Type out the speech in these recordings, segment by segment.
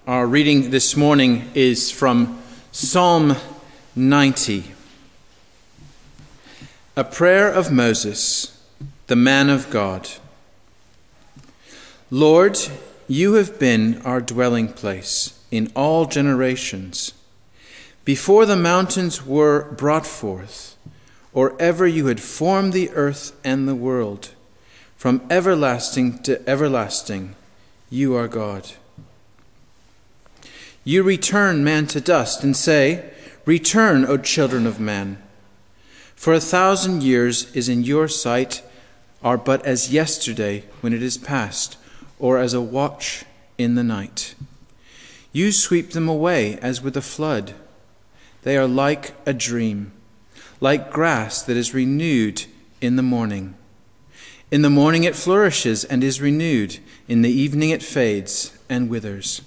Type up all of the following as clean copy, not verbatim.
Our reading this morning is from Psalm 90, a prayer of Moses, the man of God. Lord, you have been our dwelling place in all generations. Before the mountains were brought forth, or ever you had formed the earth and the world, from everlasting to everlasting, you are God. You return man to dust and say, Return, O children of man. For 1,000 years is in your sight are but as yesterday when it is past, or as a watch in the night. You sweep them away as with a flood. They are like a dream, like grass that is renewed in the morning. In the morning it flourishes and is renewed. In the evening it fades and withers.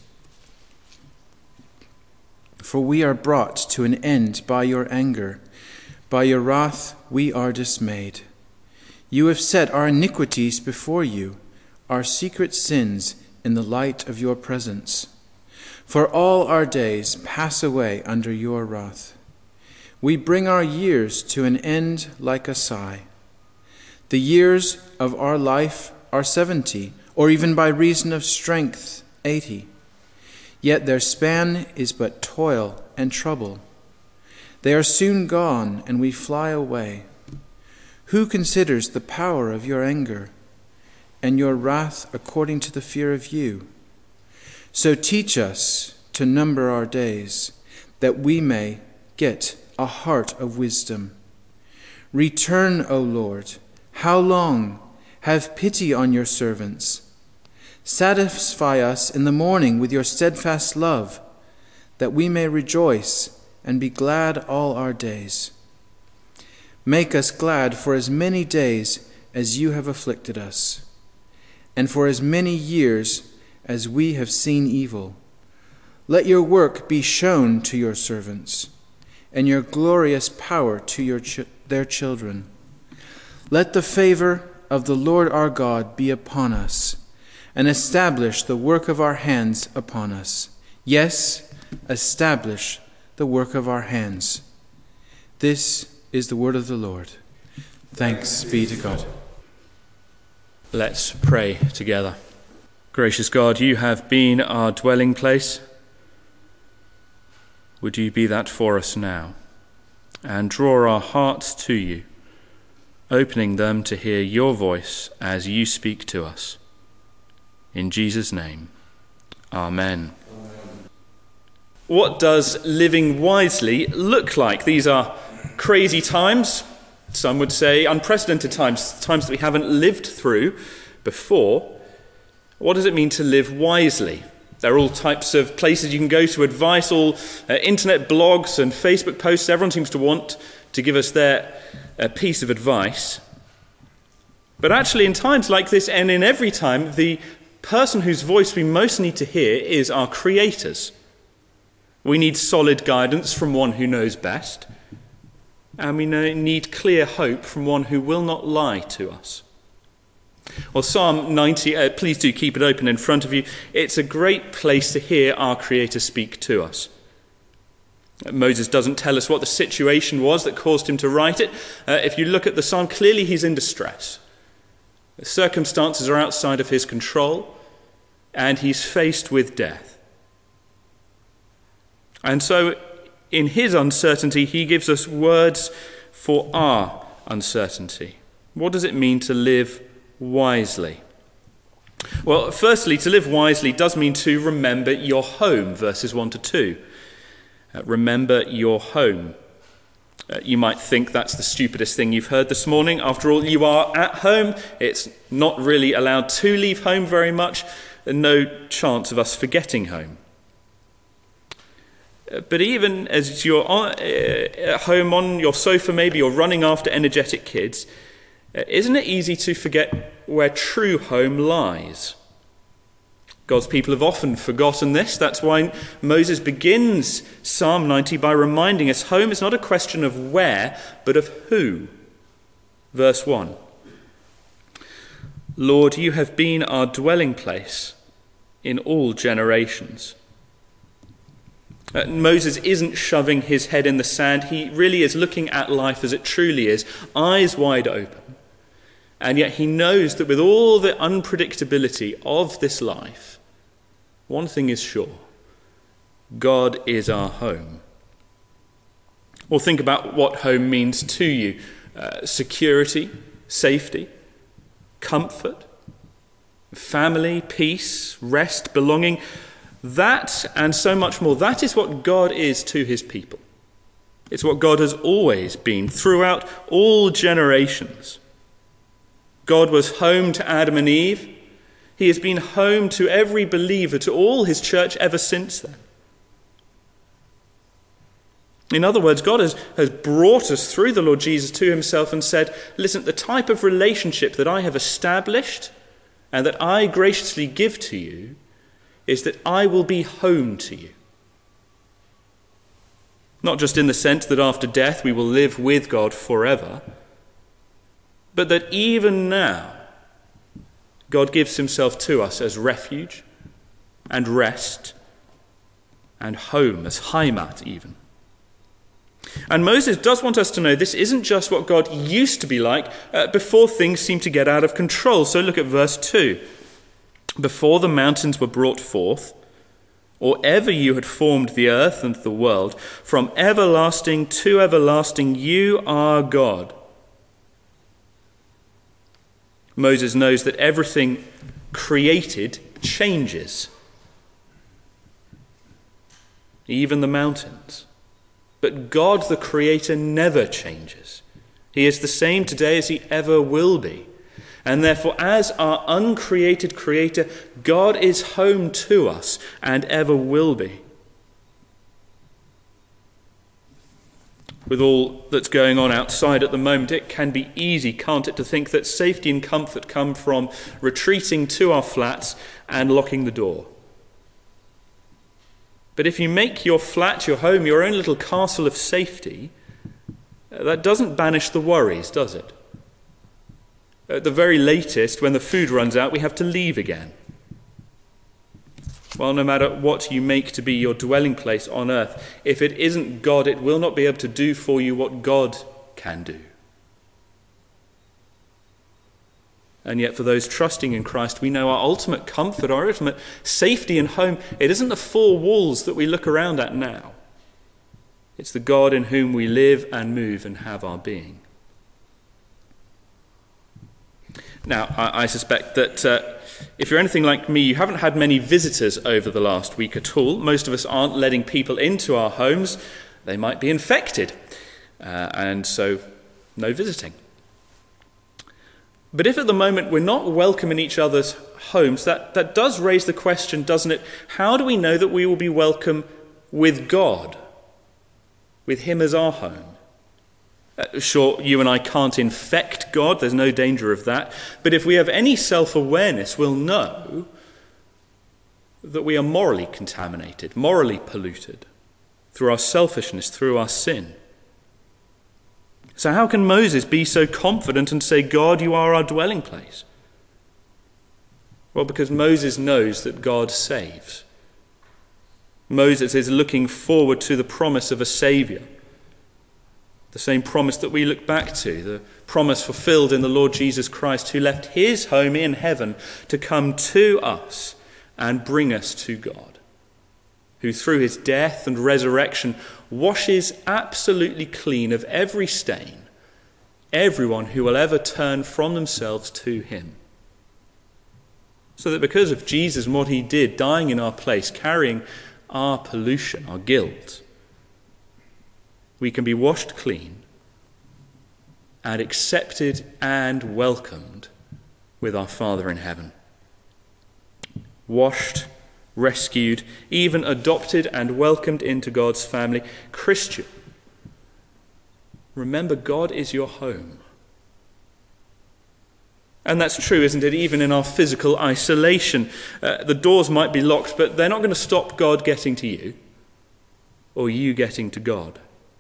For we are brought to an end by your anger. By your wrath we are dismayed. You have set our iniquities before you, our secret sins in the light of your presence. For all our days pass away under your wrath. We bring our years to an end like a sigh. The years of our life are 70, or even by reason of strength 80. Yet their span is but toil and trouble. They are soon gone, and we fly away. Who considers the power of your anger, and your wrath according to the fear of you? So teach us to number our days, that we may get a heart of wisdom. Return, O Lord. How long? Have pity on your servants. Satisfy us in the morning with your steadfast love, that we may rejoice and be glad all our days. Make us glad for as many days as you have afflicted us, and for as many years as we have seen evil. Let your work be shown to your servants, and your glorious power to their children. Let the favor of the Lord our God be upon us, and establish the work of our hands upon us. Yes, establish the work of our hands. This is the word of the Lord. Thanks be to God. Let's pray together. Gracious God, you have been our dwelling place. Would you be that for us now, and draw our hearts to you, opening them to hear your voice as you speak to us. In Jesus' name, Amen. What does living wisely look like? These are crazy times, some would say unprecedented times, times that we haven't lived through before. What does it mean to live wisely? There are all types of places you can go to advice, all internet blogs and Facebook posts. Everyone seems to want to give us their piece of advice. But actually, in times like this, and in every time, the person whose voice we most need to hear is our creators. We need solid guidance from one who knows best, and we need clear hope from one who will not lie to us. Well, Psalm 90, please do keep it open in front of you. It's a great place to hear our Creator speak to us. Moses doesn't tell us what the situation was that caused him to write it. If you look at the psalm, clearly he's in distress. The circumstances are outside of his control, and he's faced with death. And so, in his uncertainty, he gives us words for our uncertainty. What does it mean to live wisely? Well, firstly, to live wisely does mean to remember your home, verses 1 to 2. Remember your home. You might think that's the stupidest thing you've heard this morning. After all, you are at home. It's not really allowed to leave home very much, and no chance of us forgetting home. But even as you're at home on your sofa, maybe you're running after energetic kids, isn't it easy to forget where true home lies? God's people have often forgotten this. That's why Moses begins Psalm 90 by reminding us home is not a question of where, but of who. Verse 1. Lord, you have been our dwelling place in all generations. Moses isn't shoving his head in the sand. He really is looking at life as it truly is, eyes wide open. And yet he knows that with all the unpredictability of this life, one thing is sure: God is our home. Or think about what home means to you. Security, safety, comfort, family, peace, rest, belonging. That and so much more, that is what God is to his people. It's what God has always been throughout all generations. God was home to Adam and Eve. He has been home to every believer, to all his church ever since then. In other words, God has brought us through the Lord Jesus to himself and said, listen, the type of relationship that I have established and that I graciously give to you is that I will be home to you. Not just in the sense that after death we will live with God forever, but that even now God gives himself to us as refuge and rest and home, as Heimat even. And Moses does want us to know this isn't just what God used to be like before things seemed to get out of control. So look at verse 2. Before the mountains were brought forth, or ever you had formed the earth and the world, from everlasting to everlasting you are God. Moses knows that everything created changes, even the mountains. But God, the Creator, never changes. He is the same today as he ever will be. And therefore, as our uncreated Creator, God is home to us and ever will be. With all that's going on outside at the moment, it can be easy, can't it, to think that safety and comfort come from retreating to our flats and locking the door. But if you make your flat, your home, your own little castle of safety, that doesn't banish the worries, does it? At the very latest, when the food runs out, we have to leave again. Well, no matter what you make to be your dwelling place on earth, if it isn't God, it will not be able to do for you what God can do. And yet for those trusting in Christ, we know our ultimate comfort, our ultimate safety and home, it isn't the four walls that we look around at now. It's the God in whom we live and move and have our being. Now, I suspect that if you're anything like me, you haven't had many visitors over the last week at all. Most of us aren't letting people into our homes. They might be infected, and so no visiting. But if at the moment we're not welcome in each other's homes, that does raise the question, doesn't it? How do we know that we will be welcome with God, with him as our home? Sure, you and I can't infect God, there's no danger of that. But if we have any self-awareness, we'll know that we are morally contaminated, morally polluted, through our selfishness, through our sin. So how can Moses be so confident and say, God, you are our dwelling place? Well, because Moses knows that God saves. Moses is looking forward to the promise of a Saviour. The same promise that we look back to, the promise fulfilled in the Lord Jesus Christ, who left his home in heaven to come to us and bring us to God, who through his death and resurrection washes absolutely clean of every stain everyone who will ever turn from themselves to him. So that because of Jesus and what he did, dying in our place, carrying our pollution, our guilt, we can be washed clean and accepted and welcomed with our Father in heaven. Washed, rescued, even adopted and welcomed into God's family. Christian, remember, God is your home. And that's true, isn't it? Even in our physical isolation, the doors might be locked, but they're not going to stop God getting to you or you getting to God.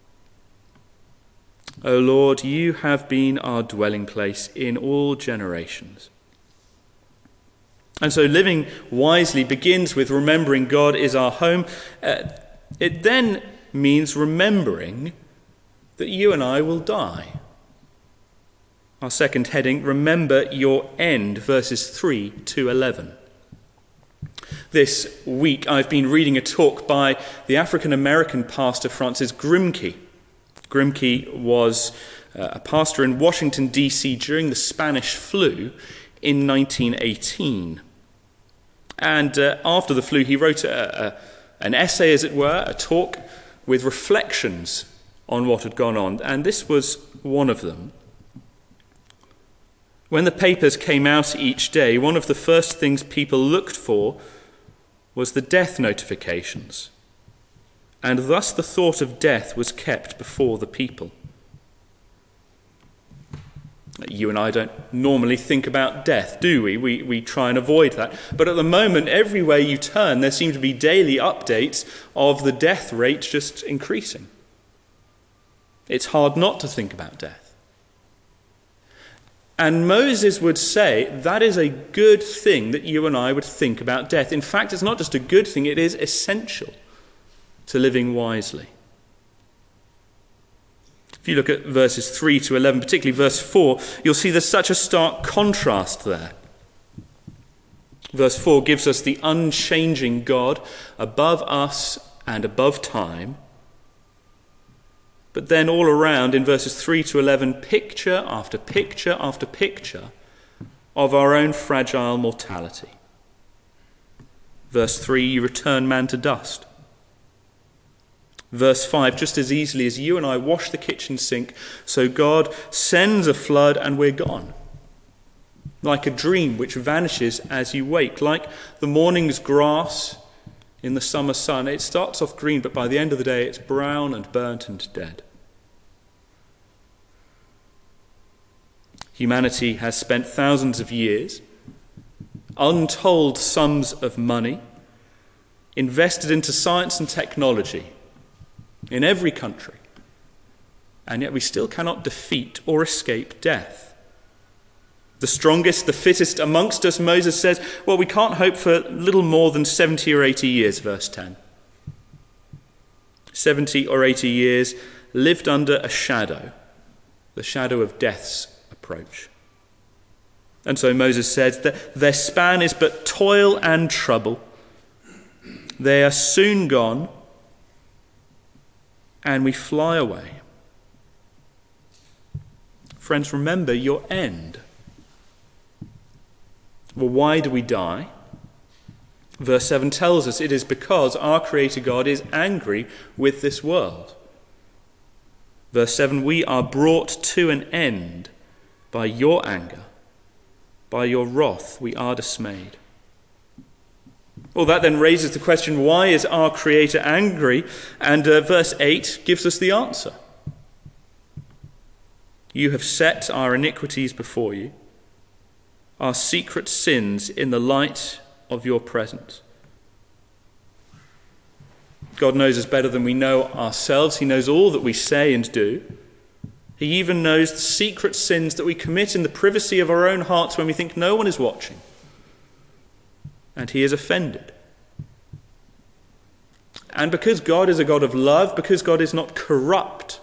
O Lord, you have been our dwelling place in all generations. And so living wisely begins with remembering God is our home. It then means remembering that you and I will die. Our second heading, remember your end, verses 3 to 11. This week I've been reading a talk by the African-American pastor Francis Grimke. Grimke was a pastor in Washington, D.C. during the Spanish flu in 1918. And after the flu, he wrote an essay, as it were, a talk with reflections on what had gone on. And this was one of them. When the papers came out each day, one of the first things people looked for was the death notifications. And thus the thought of death was kept before the people. You and I don't normally think about death, do we? We try and avoid that. But at the moment, everywhere you turn, there seem to be daily updates of the death rate just increasing. It's hard not to think about death. And Moses would say that is a good thing that you and I would think about death. In fact, it's not just a good thing, it is essential to living wisely. If you look at verses 3 to 11, particularly verse 4, you'll see there's such a stark contrast there. Verse 4 gives us the unchanging God above us and above time. But then all around in verses 3 to 11, picture after picture after picture of our own fragile mortality. Verse 3, you return man to dust. Verse 5, just as easily as you and I wash the kitchen sink, so God sends a flood and we're gone. Like a dream which vanishes as you wake, like the morning's grass in the summer sun. It starts off green, but by the end of the day it's brown and burnt and dead. Humanity has spent thousands of years, untold sums of money, invested into science and technology in every country, and yet we still cannot defeat or escape death. The strongest, the fittest amongst us, Moses says, well, we can't hope for little more than 70 or 80 years, verse 10. 70 or 80 years lived under a shadow, the shadow of death's approach. And so Moses says that their span is but toil and trouble. They are soon gone, and we fly away. Friends, remember your end. Well, why do we die? Verse 7 tells us it is because our Creator God is angry with this world. Verse 7, we are brought to an end by your anger, by your wrath, we are dismayed. Well, that then raises the question, why is our Creator angry? And verse 8 gives us the answer. You have set our iniquities before you, our secret sins in the light of your presence. God knows us better than we know ourselves. He knows all that we say and do. He even knows the secret sins that we commit in the privacy of our own hearts when we think no one is watching. And he is offended. And because God is a God of love, because God is not corrupt,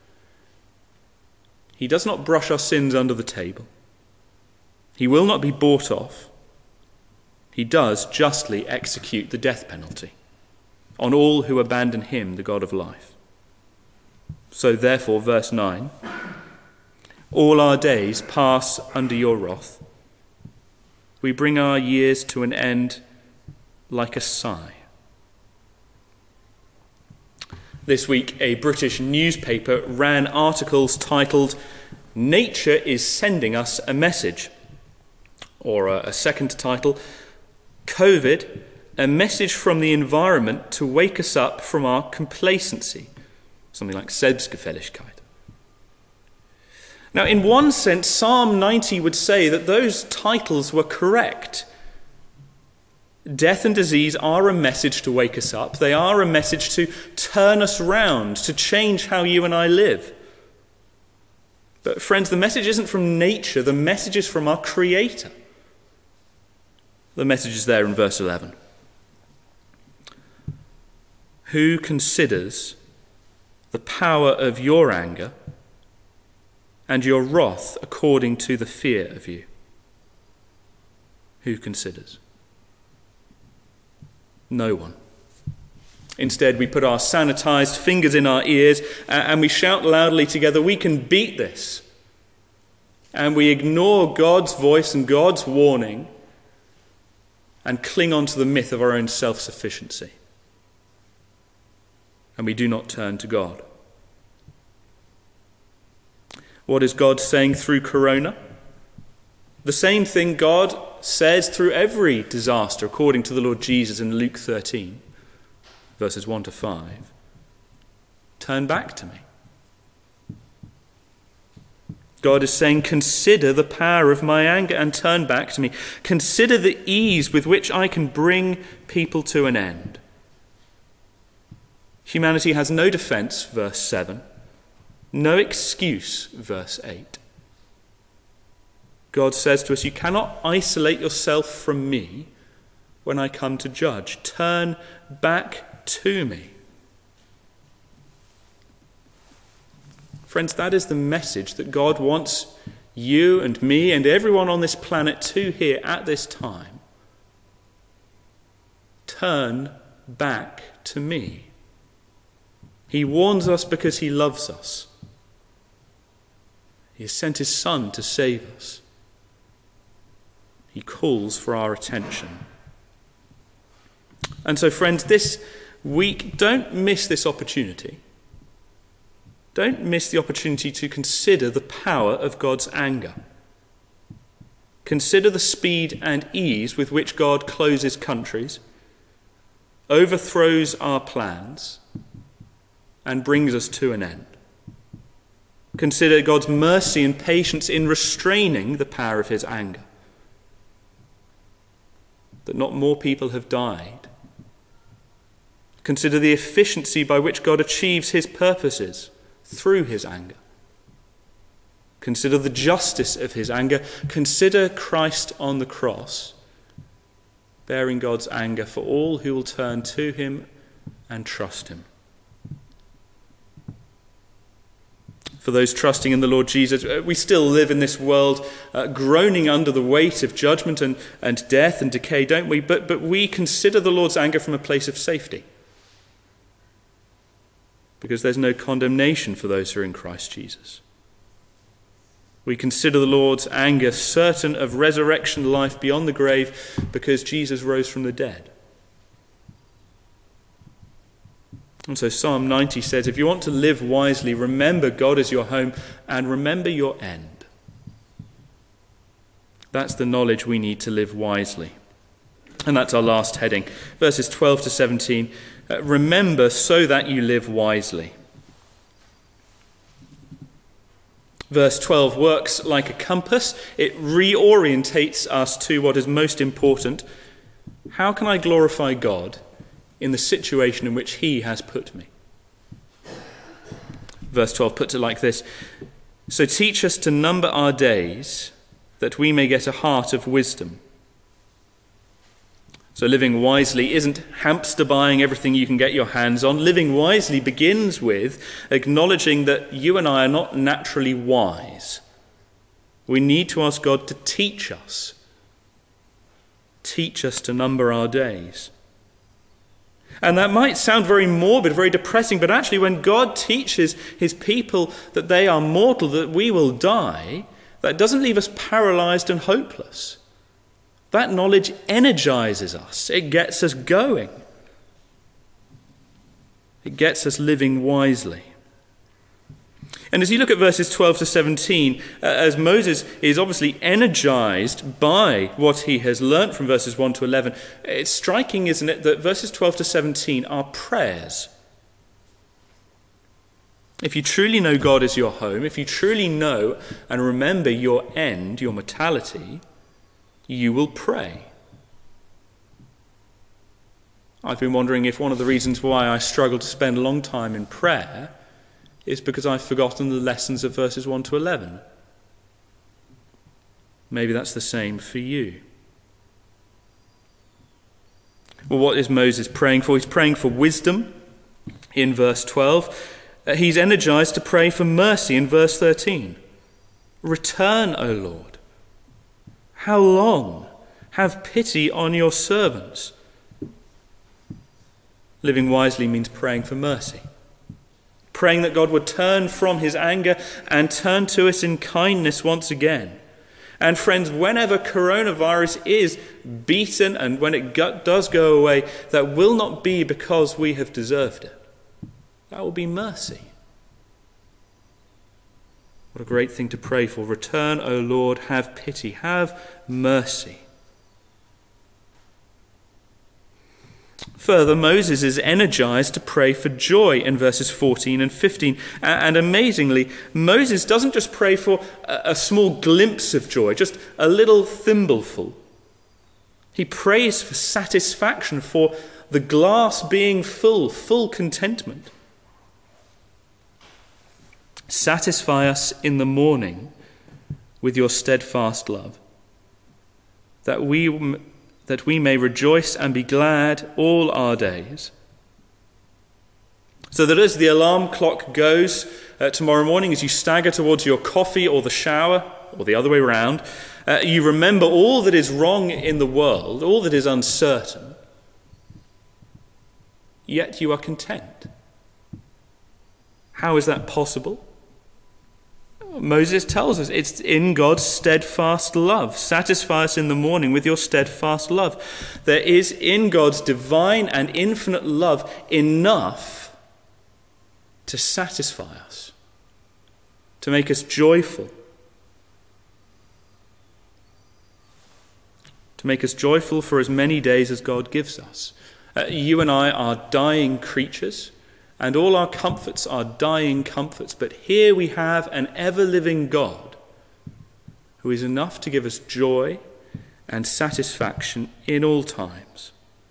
he does not brush our sins under the table. He will not be bought off. He does justly execute the death penalty on all who abandon him, the God of life. So therefore, verse 9, all our days pass under your wrath. We bring our years to an end like a sigh. This week, a British newspaper ran articles titled, Nature is Sending Us a Message. Or a second title, COVID, a message from the environment to wake us up from our complacency. Something like Selbstgefälligkeit. Now, in one sense, Psalm 90 would say that those titles were correct. Death and disease are a message to wake us up. They are a message to turn us round, to change how you and I live. But friends, the message isn't from nature. The message is from our Creator. The message is there in verse 11. Who considers the power of your anger and your wrath according to the fear of you? Who considers? No one. Instead, we put our sanitized fingers in our ears and we shout loudly together, we can beat this. And we ignore God's voice and God's warning and cling on to the myth of our own self-sufficiency. And we do not turn to God. What is God saying through Corona? The same thing God says through every disaster, according to the Lord Jesus in Luke 13, verses 1 to 5. Turn back to me. God is saying, consider the power of my anger and turn back to me. Consider the ease with which I can bring people to an end. Humanity has no defense, verse 7. No excuse, verse 8. God says to us, you cannot isolate yourself from me when I come to judge. Turn back to me. Friends, that is the message that God wants you and me and everyone on this planet to hear at this time. Turn back to me. He warns us because he loves us. He has sent his Son to save us. He calls for our attention. And so, friends, this week, don't miss this opportunity. Don't miss the opportunity to consider the power of God's anger. Consider the speed and ease with which God closes countries, overthrows our plans, and brings us to an end. Consider God's mercy and patience in restraining the power of his anger. That not more people have died. Consider the efficiency by which God achieves his purposes through his anger. Consider the justice of his anger. Consider Christ on the cross, bearing God's anger for all who will turn to him and trust him. For those trusting in the Lord Jesus, we still live in this world groaning under the weight of judgment and death and decay, don't we? But we consider the Lord's anger from a place of safety. Because there's no condemnation for those who are in Christ Jesus. We consider the Lord's anger certain of resurrection life beyond the grave because Jesus rose from the dead. And so Psalm 90 says, if you want to live wisely, remember God as your home and remember your end. That's the knowledge we need to live wisely. And that's our last heading. Verses 12 to 17. Remember so that you live wisely. Verse 12 works like a compass. It reorientates us to what is most important. How can I glorify God in the situation in which he has put me? Verse 12 puts it like this. So teach us to number our days that we may get a heart of wisdom. So living wisely isn't hamster buying everything you can get your hands on. Living wisely begins with acknowledging that you and I are not naturally wise. We need to ask God to teach us. Teach us to number our days. And that might sound very morbid, very depressing, but actually when God teaches his people that they are mortal, that we will die, that doesn't leave us paralyzed and hopeless. That knowledge energizes us. It gets us going. It gets us living wisely. And as you look at verses 12 to 17, as Moses is obviously energized by what he has learnt from verses 1 to 11, it's striking, isn't it, that verses 12 to 17 are prayers. If you truly know God as your home, if you truly know and remember your end, your mortality, you will pray. I've been wondering if one of the reasons why I struggle to spend a long time in prayer is because I've forgotten the lessons of verses 1 to 11. Maybe that's the same for you. Well, what is Moses praying for? He's praying for wisdom in verse 12. He's energized to pray for mercy in verse 13. Return, O Lord. How long? Have pity on your servants. Living wisely means praying for mercy. Praying that God would turn from his anger and turn to us in kindness once again. And friends, whenever coronavirus is beaten and when it does go away, that will not be because we have deserved it. That will be mercy. What a great thing to pray for. Return, O Lord, have pity, have mercy. Further, Moses is energized to pray for joy in verses 14 and 15. And amazingly, Moses doesn't just pray for a small glimpse of joy, just a little thimbleful. He prays for satisfaction, for the glass being full contentment. Satisfy us in the morning with your steadfast love, that we may rejoice and be glad all our days. So that as the alarm clock goes tomorrow morning, as you stagger towards your coffee or the shower, or the other way around, you remember all that is wrong in the world, all that is uncertain, yet you are content. How is that possible? Moses tells us it's in God's steadfast love. Satisfy us in the morning with your steadfast love. There is in God's divine and infinite love enough to satisfy us, to make us joyful, to make us joyful for as many days as God gives us. You and I are dying creatures, and all our comforts are dying comforts. But here we have an ever-living God who is enough to give us joy and satisfaction in all times.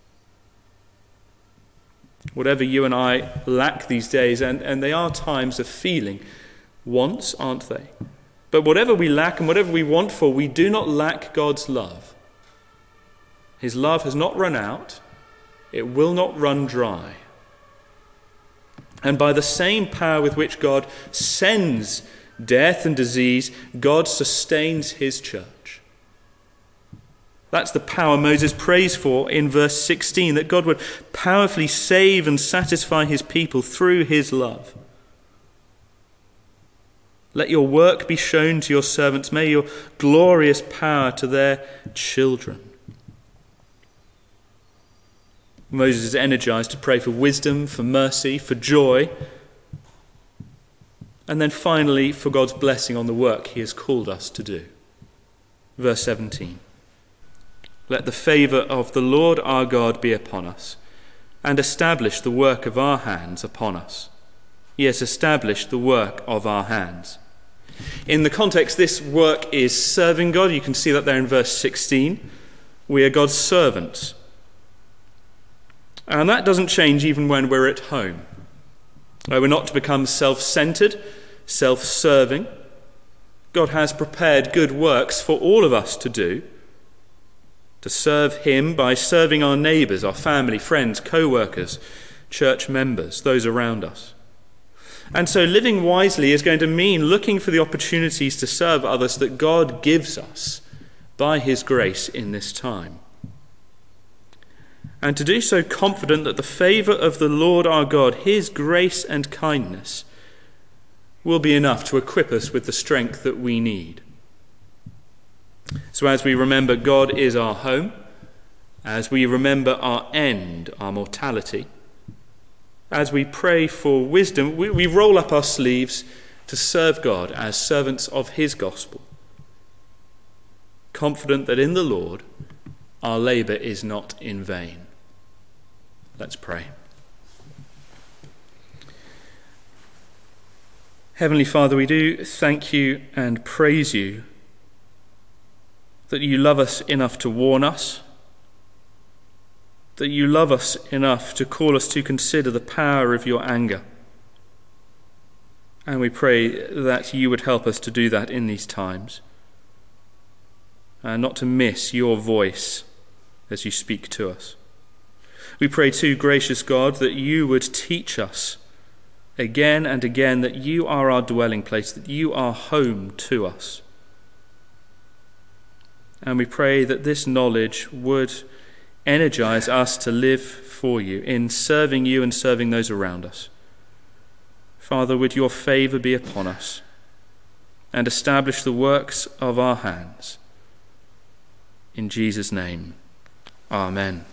Whatever you and I lack these days, and they are times of feeling wants, aren't they? But whatever we lack and whatever we want for, we do not lack God's love. His love has not run out. It will not run dry. And by the same power with which God sends death and disease, God sustains his church. That's the power Moses prays for in verse 16, that God would powerfully save and satisfy his people through his love. Let your work be shown to your servants. May your glorious power to their children. Moses is energized to pray for wisdom, for mercy, for joy, and then finally for God's blessing on the work he has called us to do. Verse 17. Let the favor of the Lord our God be upon us, and establish the work of our hands upon us. Yes, establish the work of our hands. In the context, this work is serving God. You can see that there in verse 16. We are God's servants. And that doesn't change even when we're at home. We're not to become self-centered, self-serving. God has prepared good works for all of us to do, to serve him by serving our neighbours, our family, friends, co-workers, church members, those around us. And so living wisely is going to mean looking for the opportunities to serve others that God gives us by his grace in this time. And to do so confident that the favour of the Lord our God, his grace and kindness, will be enough to equip us with the strength that we need. So as we remember God is our home, as we remember our end, our mortality, as we pray for wisdom, we roll up our sleeves to serve God as servants of his gospel, confident that in the Lord our labour is not in vain. Let's pray. Heavenly Father, we do thank you and praise you that you love us enough to warn us, that you love us enough to call us to consider the power of your anger. And we pray that you would help us to do that in these times, and not to miss your voice as you speak to us. We pray too, gracious God, that you would teach us again and again that you are our dwelling place, that you are home to us. And we pray that this knowledge would energize us to live for you, in serving you and serving those around us. Father, would your favor be upon us and establish the works of our hands. In Jesus' name, amen.